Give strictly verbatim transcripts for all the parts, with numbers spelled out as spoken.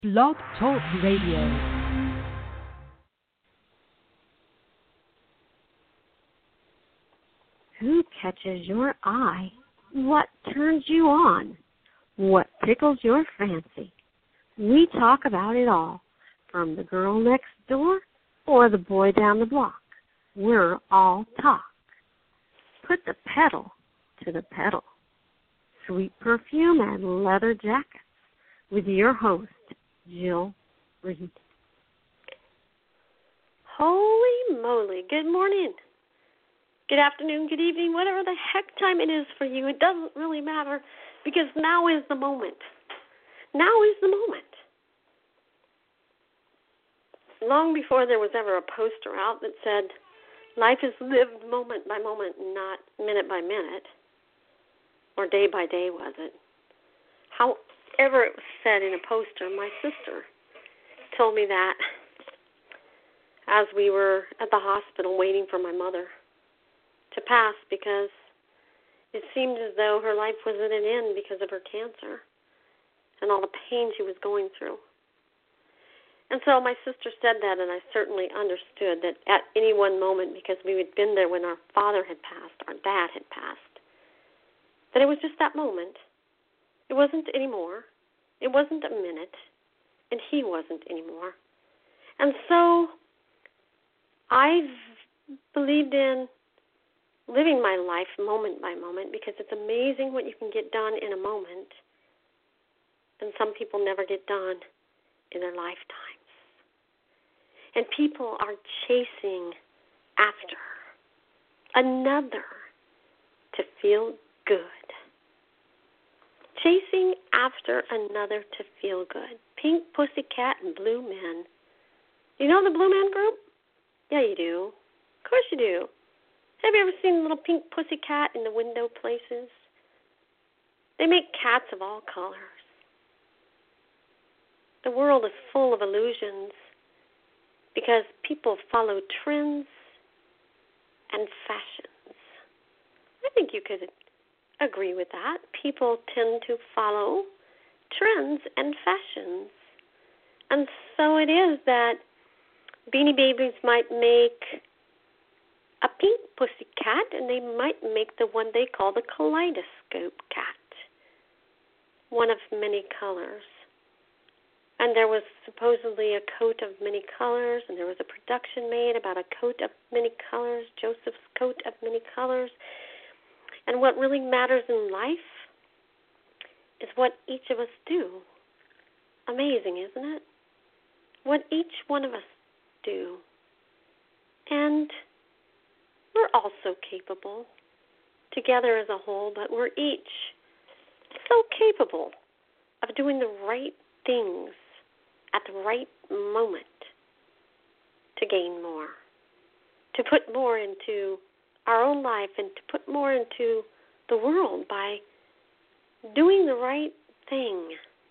Blog Talk Radio. Who catches your eye? What turns you on? What tickles your fancy? We talk about it all, from the girl next door or the boy down the block. We're all talk. Put the pedal to the pedal. Sweet perfume and leather jackets with your host, Jill Reed. Holy moly. Good morning. Good afternoon, good evening, whatever the heck time it is for you. It doesn't really matter because now is the moment. Now is the moment. Long before there was ever a poster out that said, life is lived moment by moment, not minute by minute, or day by day, was it? However it was said in a poster, my sister told me that as we were at the hospital waiting for my mother to pass, because it seemed as though her life was at an end because of her cancer and all the pain she was going through. And so my sister said that, and I certainly understood that at any one moment, because we had been there when our father had passed, our dad had passed, that it was just that moment. It wasn't anymore. It wasn't a minute, and he wasn't anymore. And so I've believed in living my life moment by moment, because it's amazing what you can get done in a moment, and some people never get done in their lifetimes. And people are chasing after another to feel good. Chasing after another to feel good. Pink Pussycat and Blue Men. You know the Blue Men group? Yeah, you do. Of course you do. Have you ever seen a little pink pussycat in the window places? They make cats of all colors. The world is full of illusions because people follow trends and fashions. I think you could agree with that. People tend to follow trends and fashions. And so it is that Beanie Babies might make a pink pussy cat, and they might make the one they call the kaleidoscope cat, one of many colors. And there was supposedly a coat of many colors, and there was a production made about a coat of many colors, Joseph's coat of many colors. And what really matters in life is what each of us do. Amazing, isn't it? What each one of us do. And we're all so capable, together as a whole, but we're each so capable of doing the right things at the right moment to gain more, to put more into our own life and to put more into the world by doing the right thing.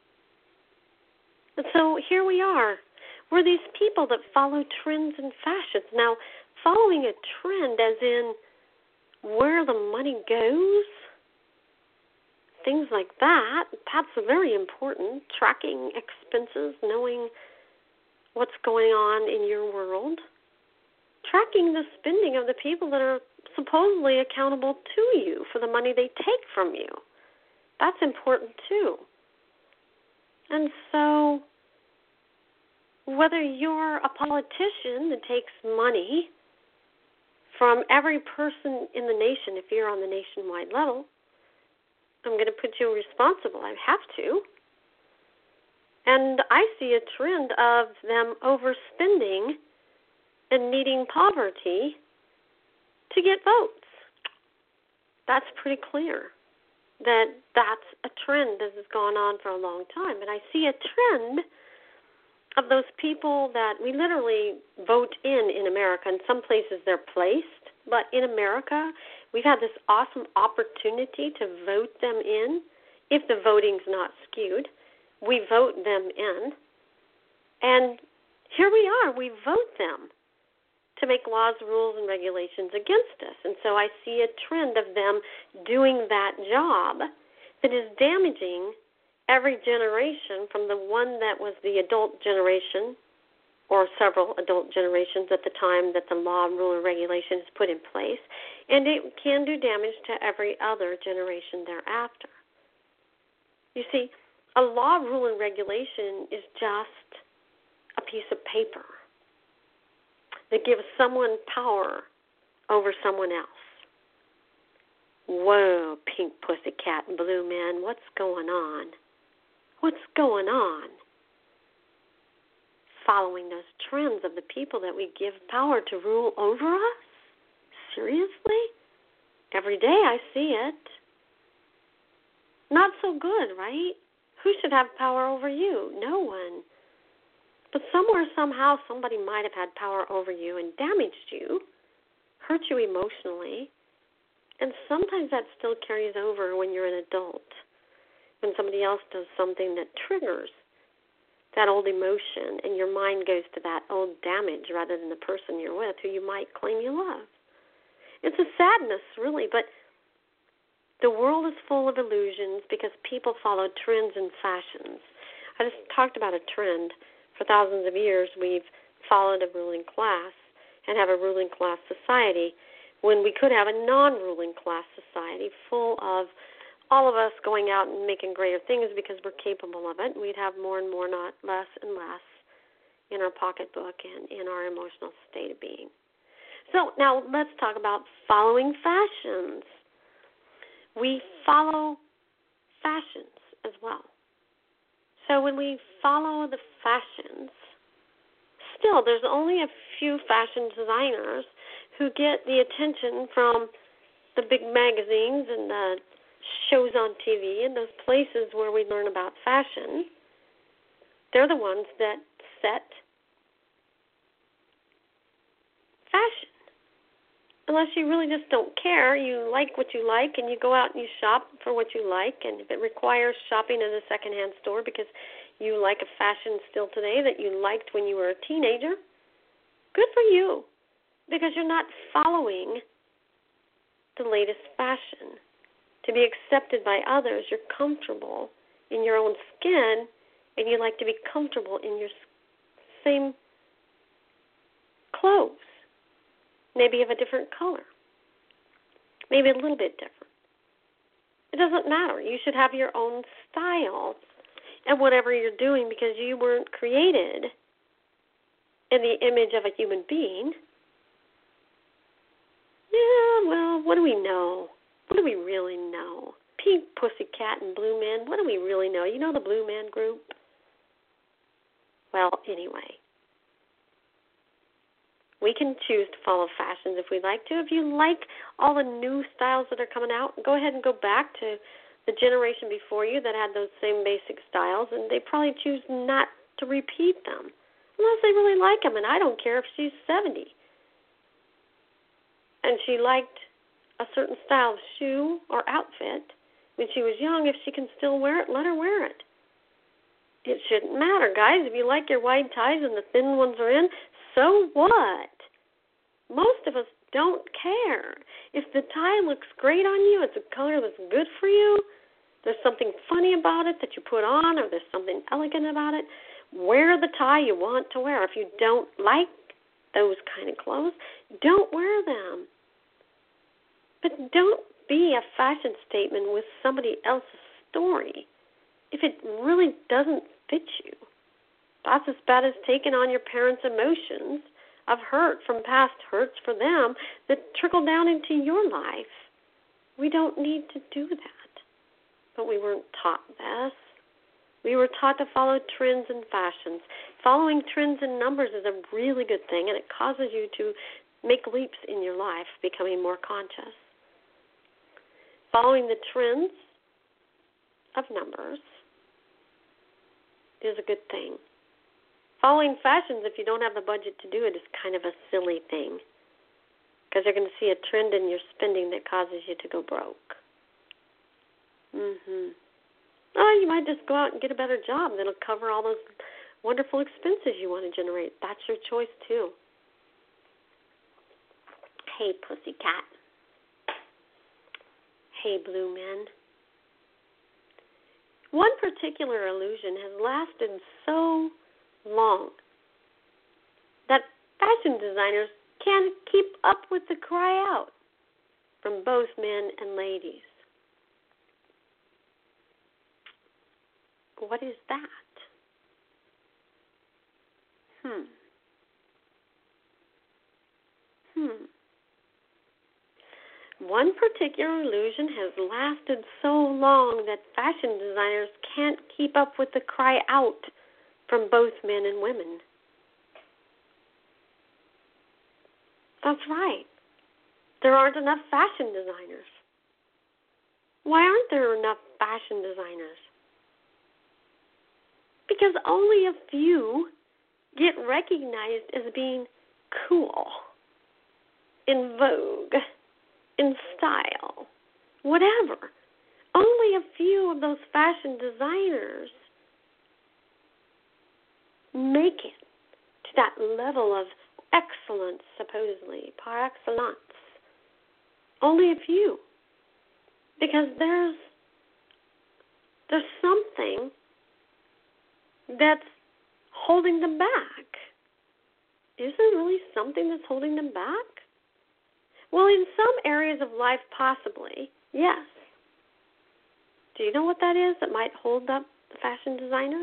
And so here we are. We're these people that follow trends and fashions. Now, following a trend as in where the money goes, things like that, that's very important. Tracking expenses, knowing what's going on in your world. Tracking the spending of the people that are supposedly accountable to you for the money they take from you. That's important too. And so whether you're a politician that takes money from every person in the nation, if you're on the nationwide level, I'm going to put you responsible. I have to. And I see a trend of them overspending and needing poverty to get votes. That's pretty clear that that's a trend that has gone on for a long time. And I see a trend of those people that we literally vote in in America. In some places they're placed, but in America we've had this awesome opportunity to vote them in. If the voting's not skewed, we vote them in. And here we are, we vote them to make laws, rules, and regulations against us. And so I see a trend of them doing that job that is damaging every generation, from the one that was the adult generation, or several adult generations at the time that the law, rule, and regulation is put in place, and it can do damage to every other generation thereafter. You see, a law, rule, and regulation is just a piece of paper that gives someone power over someone else. Whoa, pink pussycat and blue man, what's going on? What's going on? Following those trends of the people that we give power to rule over us? Seriously? Every day I see it. Not so good, right? Who should have power over you? No one. But somewhere, somehow, somebody might have had power over you and damaged you, hurt you emotionally, and sometimes that still carries over when you're an adult, when somebody else does something that triggers that old emotion, and your mind goes to that old damage rather than the person you're with who you might claim you love. It's a sadness, really, but the world is full of illusions because people follow trends and fashions. I just talked about a trend. For thousands of years, we've followed a ruling class and have a ruling class society when we could have a non-ruling class society full of all of us going out and making greater things because we're capable of it. We'd have more and more, not less and less, in our pocketbook and in our emotional state of being. So now let's talk about following fashions. We follow fashions as well. So when we follow the fashions, still there's only a few fashion designers who get the attention from the big magazines and the shows on T V and those places where we learn about fashion. They're the ones that set fashion. Unless you really just don't care, you like what you like, and you go out and you shop for what you like, and if it requires shopping at a secondhand store because you like a fashion still today that you liked when you were a teenager, good for you, because you're not following the latest fashion. To be accepted by others, you're comfortable in your own skin, and you like to be comfortable in your same clothes. Maybe of a different color. Maybe a little bit different. It doesn't matter. You should have your own style and whatever you're doing because you weren't created in the image of a human being. Yeah, well, what do we know? What do we really know? Pink pussycat and blue man, what do we really know? You know the Blue Man Group? Well, anyway. We can choose to follow fashions if we like to. If you like all the new styles that are coming out, go ahead and go back to the generation before you that had those same basic styles, and they probably choose not to repeat them unless they really like them. And I don't care if she's seventy and she liked a certain style of shoe or outfit when she was young. If she can still wear it, let her wear it. It shouldn't matter, guys. If you like your wide ties and the thin ones are in, so what? Most of us don't care. If the tie looks great on you, it's a color that's good for you, there's something funny about it that you put on, or there's something elegant about it, wear the tie you want to wear. If you don't like those kind of clothes, don't wear them. But don't be a fashion statement with somebody else's story if it really doesn't fit you. That's as bad as taking on your parents' emotions of hurt from past hurts for them that trickle down into your life. We don't need to do that. But we weren't taught this. We were taught to follow trends and fashions. Following trends and numbers is a really good thing, and it causes you to make leaps in your life, becoming more conscious. Following the trends of numbers is a good thing. Following fashions, if you don't have the budget to do it, is kind of a silly thing because you're going to see a trend in your spending that causes you to go broke. Mm-hmm. Oh, you might just go out and get a better job that'll cover all those wonderful expenses you want to generate. That's your choice, too. Hey, pussycat. Hey, blue man. One particular illusion has lasted so long that fashion designers can't keep up with the cry out from both men and ladies. What is that? Hmm. Hmm. One particular illusion has lasted so long that fashion designers can't keep up with the cry out from both men and women. That's right. There aren't enough fashion designers. Why aren't there enough fashion designers? Because only a few get recognized as being cool, in vogue, in style, whatever. Only a few of those fashion designers make it to that level of excellence, supposedly, par excellence. Only a few. Because there's there's something that's holding them back. Is there really something that's holding them back? Well, in some areas of life, possibly, yes. Do you know what that is that might hold up the fashion designers?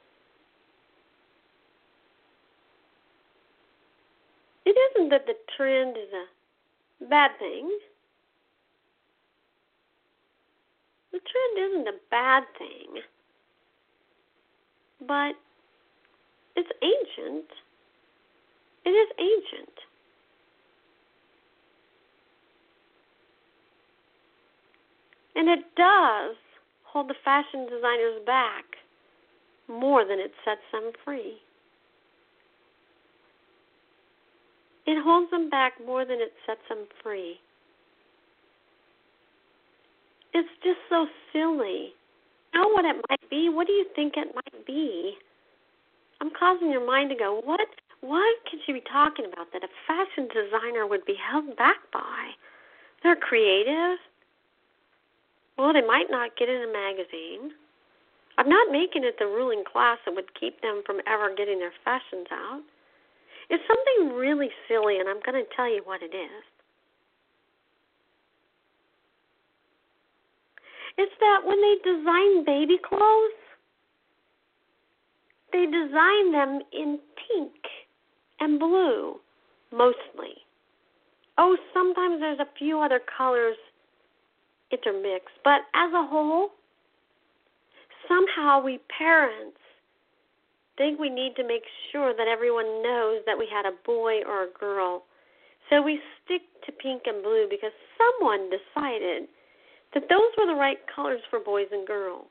It isn't that the trend is a bad thing. The trend isn't a bad thing. But it's ancient. It is ancient. And it does hold the fashion designers back more than it sets them free. It holds them back more than it sets them free. It's just so silly. Know what it might be? What do you think it might be? I'm causing your mind to go, what what could she be talking about that a fashion designer would be held back by? They're creative. Well, they might not get in a magazine. I'm not making it the ruling class that would keep them from ever getting their fashions out. It's something really silly, and I'm going to tell you what it is. It's that when they design baby clothes, they design them in pink and blue, mostly. Oh, sometimes there's a few other colors intermixed, but as a whole, somehow we parents think we need to make sure that everyone knows that we had a boy or a girl. So we stick to pink and blue because someone decided that those were the right colors for boys and girls.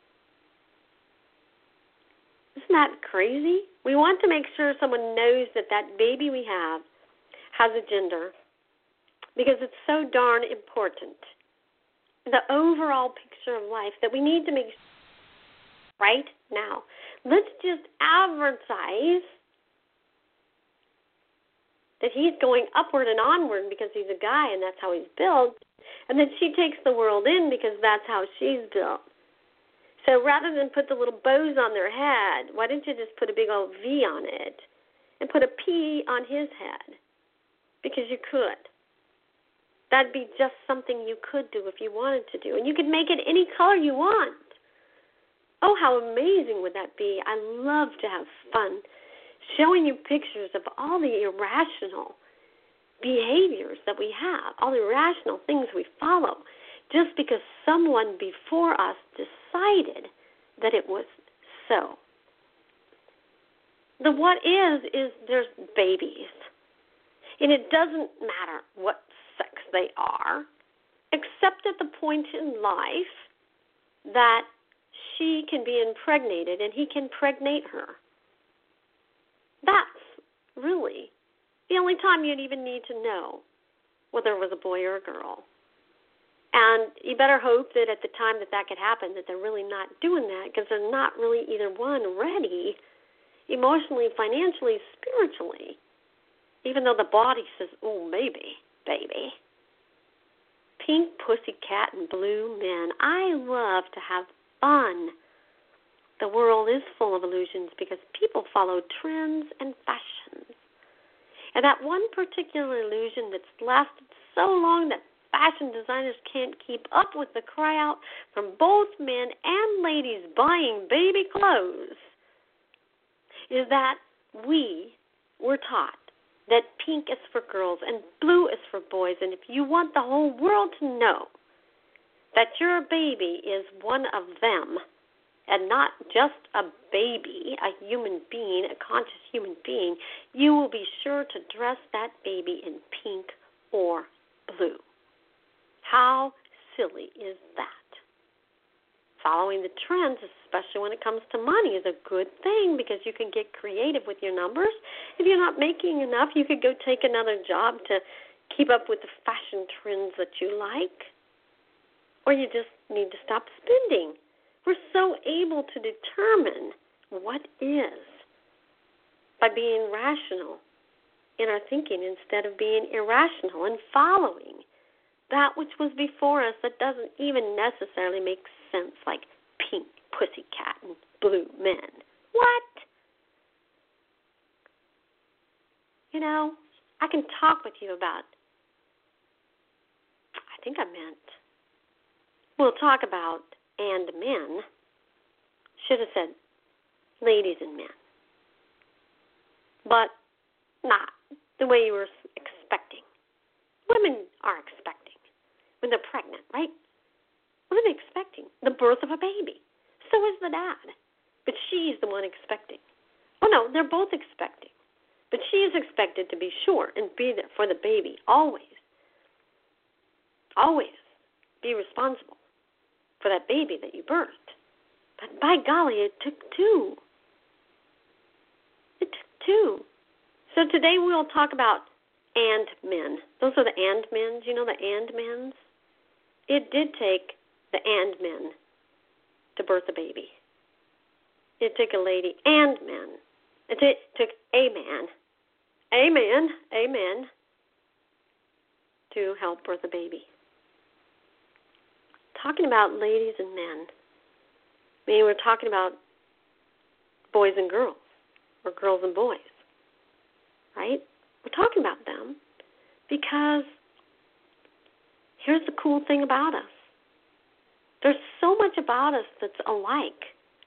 Isn't that crazy? We want to make sure someone knows that that baby we have has a gender because it's so darn important. The overall picture of life that we need to make sure right now. Let's just advertise that he's going upward and onward because he's a guy and that's how he's built, and that she takes the world in because that's how she's built. So rather than put the little bows on their head, why don't you just put a big old V on it and put a P on his head? Because you could. That'd be just something you could do if you wanted to do. And you could make it any color you want. Oh, how amazing would that be? I love to have fun showing you pictures of all the irrational behaviors that we have, all the irrational things we follow, just because someone before us decided that it was so. The what is, is there's babies. And it doesn't matter what sex they are, except at the point in life that she can be impregnated and he can pregnate her. That's really the only time you'd even need to know whether it was a boy or a girl. And you better hope that at the time that that could happen that they're really not doing that because they're not really either one ready emotionally, financially, spiritually, even though the body says, oh, maybe, baby. Pink pussycat and blue men. I love to have fun the world is full of illusions because people follow trends and fashions. And that one particular illusion that's lasted so long that fashion designers can't keep up with the cry out from both men and ladies buying baby clothes is that we were taught that pink is for girls and blue is for boys. And if you want the whole world to know that your baby is one of them and not just a baby, a human being, a conscious human being, you will be sure to dress that baby in pink or blue. How silly is that? Following the trends, especially when it comes to money, is a good thing because you can get creative with your numbers. If you're not making enough, you could go take another job to keep up with the fashion trends that you like. Or you just need to stop spending. We're so able to determine what is by being rational in our thinking instead of being irrational and following that which was before us that doesn't even necessarily make sense, like pink pussycat and blue men. What? You know, I can talk with you about, I think I meant, we'll talk about and men. Should have said ladies and men. But not the way you were expecting. Women are expecting when they're pregnant, right? What are they expecting? The birth of a baby. So is the dad. But she's the one expecting. Oh, no, they're both expecting. But she is expected to be sure and be there for the baby always. Always be responsible for that baby that you birthed. But by golly, it took two. It took two. So today we'll talk about and men. Those are the and men's. You know the and men's? It did take the and men to birth a baby. It took a lady and men. It t- took a man, a man, a man to help birth a baby. Talking about ladies and men, I mean, we're talking about boys and girls, or girls and boys, right? We're talking about them because here's the cool thing about us. There's so much about us that's alike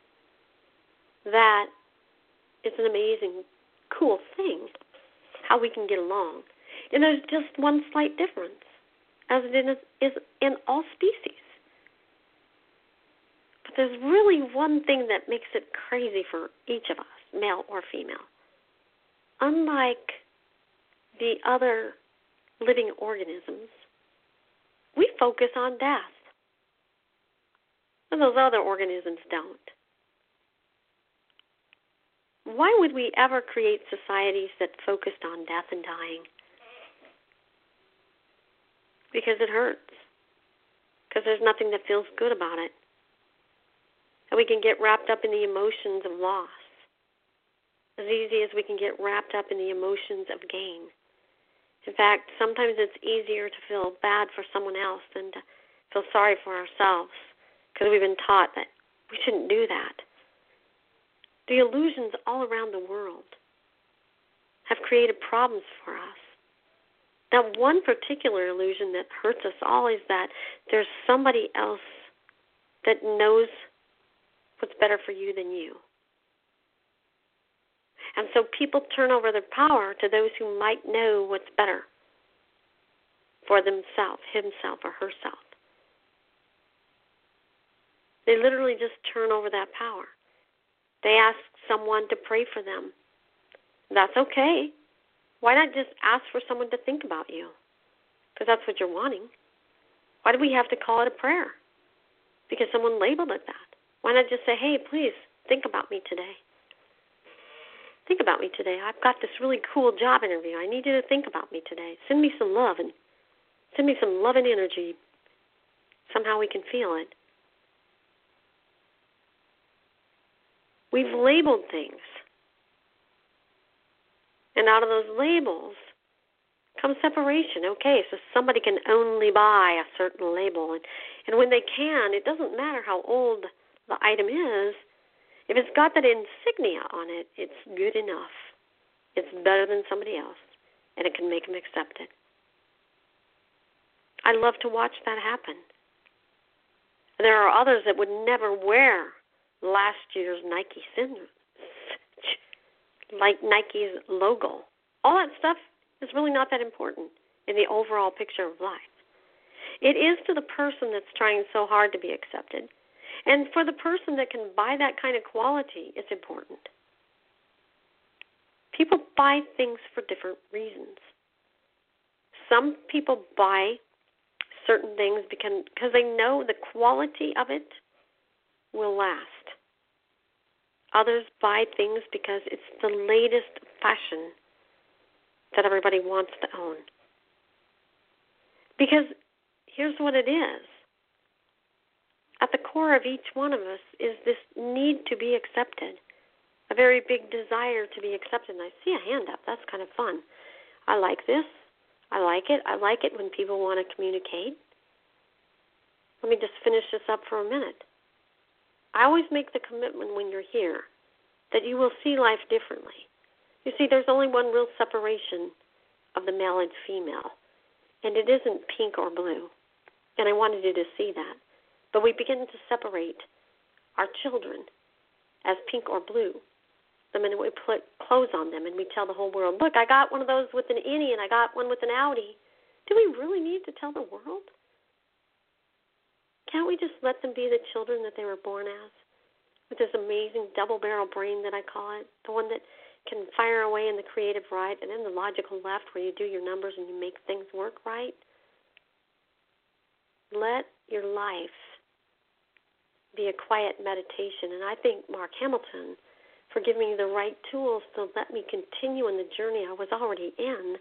that it's an amazing, cool thing how we can get along. And there's just one slight difference, as it is in all species. But there's really one thing that makes it crazy for each of us, male or female. Unlike the other living organisms, we focus on death. And those other organisms don't. Why would we ever create societies that focused on death and dying? Because it hurts. Because there's nothing that feels good about it. And we can get wrapped up in the emotions of loss as easy as we can get wrapped up in the emotions of gain. In fact, sometimes it's easier to feel bad for someone else than to feel sorry for ourselves because we've been taught that we shouldn't do that. The illusions all around the world have created problems for us. Now, one particular illusion that hurts us all is that there's somebody else that knows what's better for you than you. And so people turn over their power to those who might know what's better for themselves, himself or herself. They literally just turn over that power. They ask someone to pray for them. That's okay. Why not just ask for someone to think about you? Because that's what you're wanting. Why do we have to call it a prayer? Because someone labeled it that. Why not just say, hey, please, think about me today. Think about me today. I've got this really cool job interview. I need you to think about me today. Send me some love and send me some love and energy. Somehow we can feel it. We've labeled things. And out of those labels comes separation. Okay, so somebody can only buy a certain label. And, and when they can, it doesn't matter how old the item is. If it's got that insignia on it, it's good enough. It's better than somebody else, and it can make them accepted. I love to watch that happen. There are others that would never wear last year's Nike symbol, like Nike's logo. All that stuff is really not that important in the overall picture of life. It is to the person that's trying so hard to be accepted. And for the person that can buy that kind of quality, it's important. People buy things for different reasons. Some people buy certain things because, because they know the quality of it will last. Others buy things because it's the latest fashion that everybody wants to own. Because here's what it is. At the core of each one of us is this need to be accepted, a very big desire to be accepted. And I see a hand up. That's kind of fun. I like this. I like it. I like it when people want to communicate. Let me just finish this up for a minute. I always make the commitment when you're here that you will see life differently. You see, there's only one real separation of the male and female, and it isn't pink or blue. And I wanted you to see that. But we begin to separate our children as pink or blue the minute we put clothes on them and we tell the whole world, look, I got one of those with an innie and I got one with an Audi. Do we really need to tell the world? Can't we just let them be the children that they were born as? With this amazing double-barrel brain that I call it, the one that can fire away in the creative right and then the logical left where you do your numbers and you make things work right? Let your life be a quiet meditation. And I thank Mark Hamilton for giving me the right tools to let me continue in the journey I was already in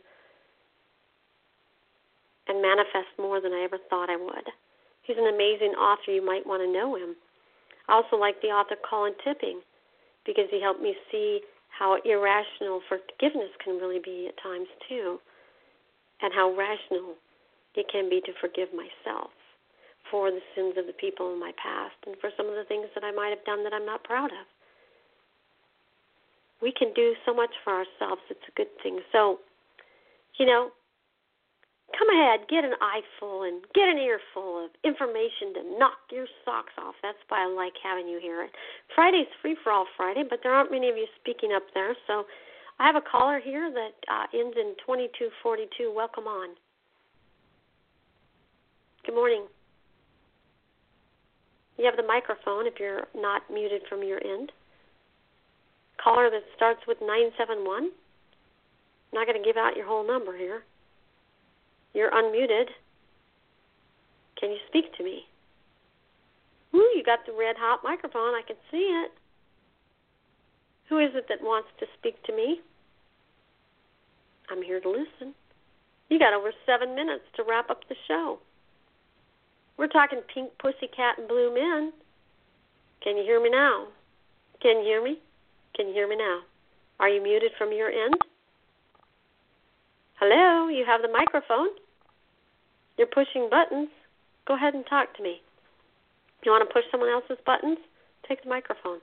and manifest more than I ever thought I would. He's an amazing author. You might want to know him. I also like the author Colin Tipping because he helped me see how irrational forgiveness can really be at times too, and how rational it can be to forgive myself for the sins of the people in my past and for some of the things that I might have done that I'm not proud of. We can do so much for ourselves. It's a good thing. So, you know, come ahead, get an eye full and get an ear full of information to knock your socks off. That's why I like having you here. Friday's Free-for-All Friday, but there aren't many of you speaking up there. So I have a caller here that uh, ends in twenty-two forty-two. Welcome on. Good morning. You have the microphone if you're not muted from your end. Caller that starts with nine seven one. I'm not going to give out your whole number here. You're unmuted. Can you speak to me? Ooh, you got the red hot microphone. I can see it. Who is it that wants to speak to me? I'm here to listen. You got over seven minutes to wrap up the show. We're talking pink pussycat and blue men. Can you hear me now? Can you hear me? Can you hear me now? Are you muted from your end? Hello, you have the microphone. You're pushing buttons. Go ahead and talk to me. You want to push someone else's buttons? Take the microphone.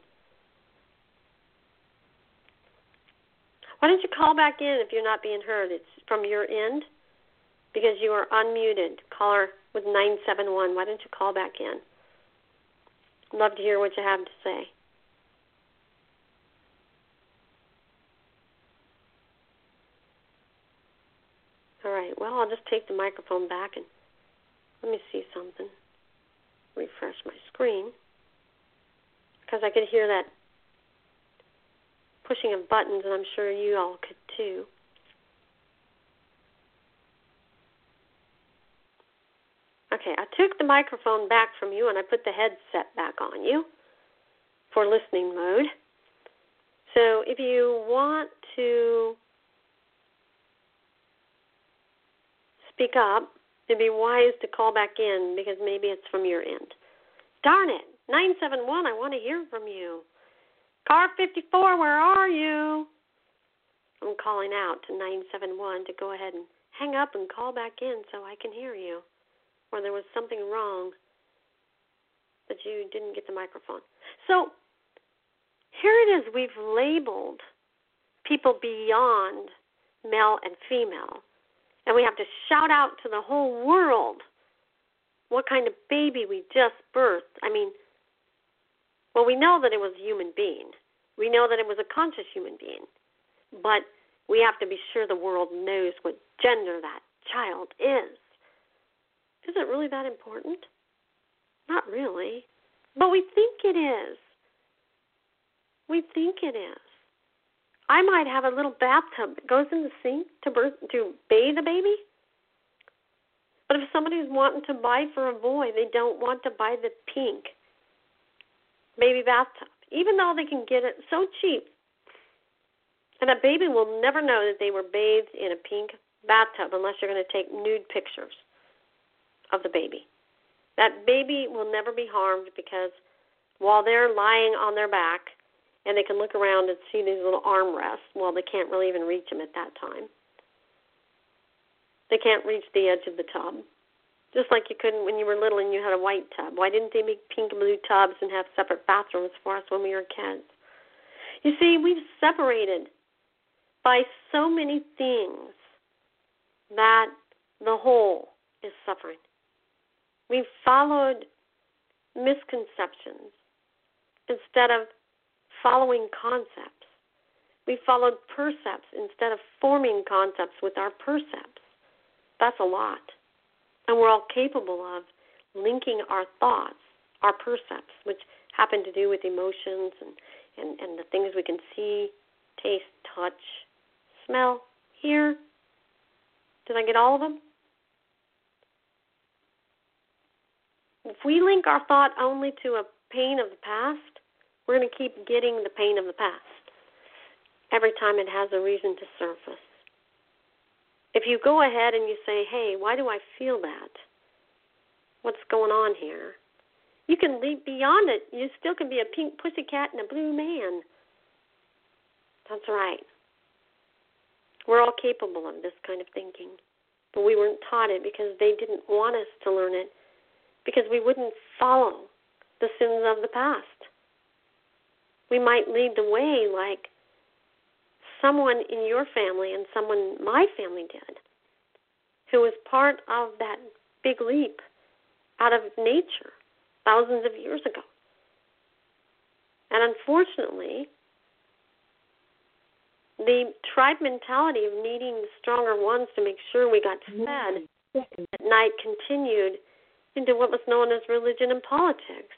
Why don't you call back in if you're not being heard? It's from your end because you are unmuted. Caller with nine seven one. Why don't you call back in? I'd love to hear what you have to say. All right, well, I'll just take the microphone back and let me see something. Refresh my screen because I could hear that pushing of buttons, and I'm sure you all could too. Okay, I took the microphone back from you and I put the headset back on you for listening mode. So if you want to speak up, it'd be wise to call back in because maybe it's from your end. Darn it, nine seven one, I want to hear from you. Car fifty-four, where are you? I'm calling out to nine seven one to go ahead and hang up and call back in so I can hear you. Or there was something wrong that you didn't get the microphone. So here it is, we've labeled people beyond male and female, and we have to shout out to the whole world what kind of baby we just birthed. I mean, well, we know that it was a human being. We know that it was a conscious human being, but we have to be sure the world knows what gender that child is. Is it really that important? Not really, but we think it is. We think it is. I might have a little bathtub that goes in the sink to birth, to bathe a baby. But if somebody's wanting to buy for a boy, they don't want to buy the pink baby bathtub, even though they can get it so cheap. And a baby will never know that they were bathed in a pink bathtub unless you're going to take nude pictures of the baby. That baby will never be harmed because while they're lying on their back, and they can look around and see these little armrests. Well, they can't really even reach them at that time. They can't reach the edge of the tub. Just like you couldn't when you were little and you had a white tub. Why didn't they make pink and blue tubs and have separate bathrooms for us when we were kids? You see, we've separated by so many things that the whole is suffering. We've followed misconceptions instead of following concepts. We followed percepts instead of forming concepts with our percepts. That's a lot. And we're all capable of linking our thoughts, our percepts, which happen to do with emotions and, and, and the things we can see, taste, touch, smell, hear. Did I get all of them? If we link our thought only to a pain of the past, we're going to keep getting the pain of the past every time it has a reason to surface. If you go ahead and you say, hey, why do I feel that? What's going on here? You can leap beyond it. You still can be a pink pussycat and a blue man. That's right. We're all capable of this kind of thinking. But we weren't taught it because they didn't want us to learn it, because we wouldn't follow the sins of the past. We might lead the way like someone in your family and someone my family did, who was part of that big leap out of nature thousands of years ago. And unfortunately, the tribe mentality of needing the stronger ones to make sure we got fed at night continued into what was known as religion and politics.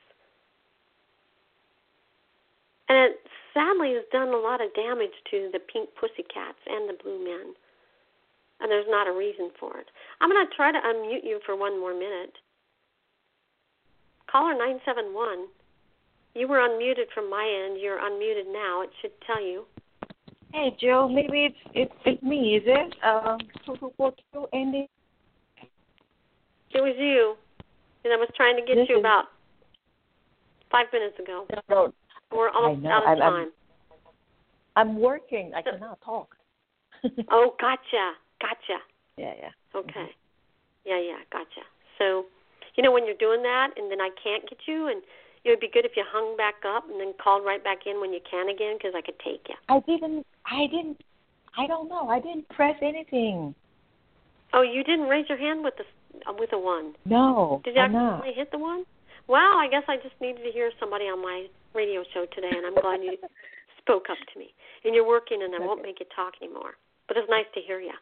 And it sadly has done a lot of damage to the pink pussycats and the blue men. And there's not a reason for it. I'm going to try to unmute you for one more minute. Caller nine seven one, you were unmuted from my end. You're unmuted now. It should tell you. Hey, Joe, maybe it's it's, it's me, is it? Um, two two four two, Andy? It was you. And I was trying to get this you about five minutes ago. No, We're almost out of I'm, time. I'm, I'm working. I so, cannot talk. Oh, gotcha. Gotcha. Yeah, yeah. Okay. Mm-hmm. Yeah, yeah, gotcha. So, you know, when you're doing that and then I can't get you, and it would be good if you hung back up and then called right back in when you can again, because I could take you. I didn't, I didn't, I don't know. I didn't press anything. Oh, you didn't raise your hand with the with a one? No, Did you I'm actually not. hit the one? Wow, I guess I just needed to hear somebody on my radio show today, and I'm glad you spoke up to me. And you're working, and I okay. won't make you talk anymore. But it's nice to hear you.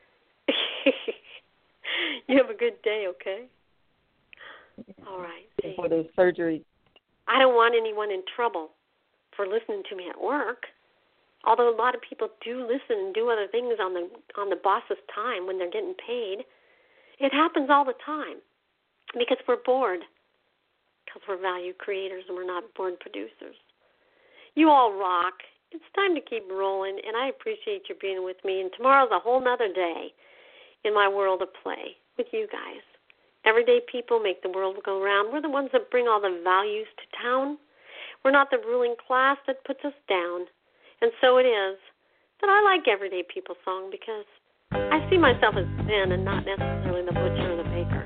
You have a good day, okay? All right. See. For the surgery. I don't want anyone in trouble for listening to me at work. Although a lot of people do listen and do other things on the on the boss's time when they're getting paid. It happens all the time because we're bored. Because we're value creators and we're not born producers. You all rock. It's time to keep rolling, and I appreciate you being with me. And tomorrow's a whole nother day in my world of play with you guys. Everyday people make the world go round. We're the ones that bring all the values to town. We're not the ruling class that puts us down. And so it is that I like Everyday People song because I see myself as Zen and not necessarily the butcher or the baker.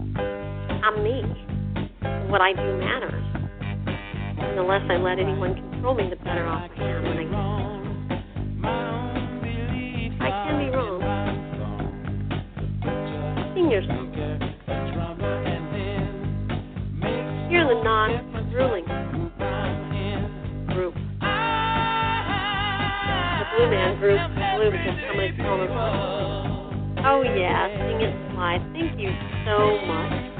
I'm me. What I do matters. And the less I let anyone probably the better off I am when I get I can be wrong. Sing your song. You're the non-ruling group. The Blue Man group. Blue because somebody's calling. Oh yeah, sing it live. Thank you so much.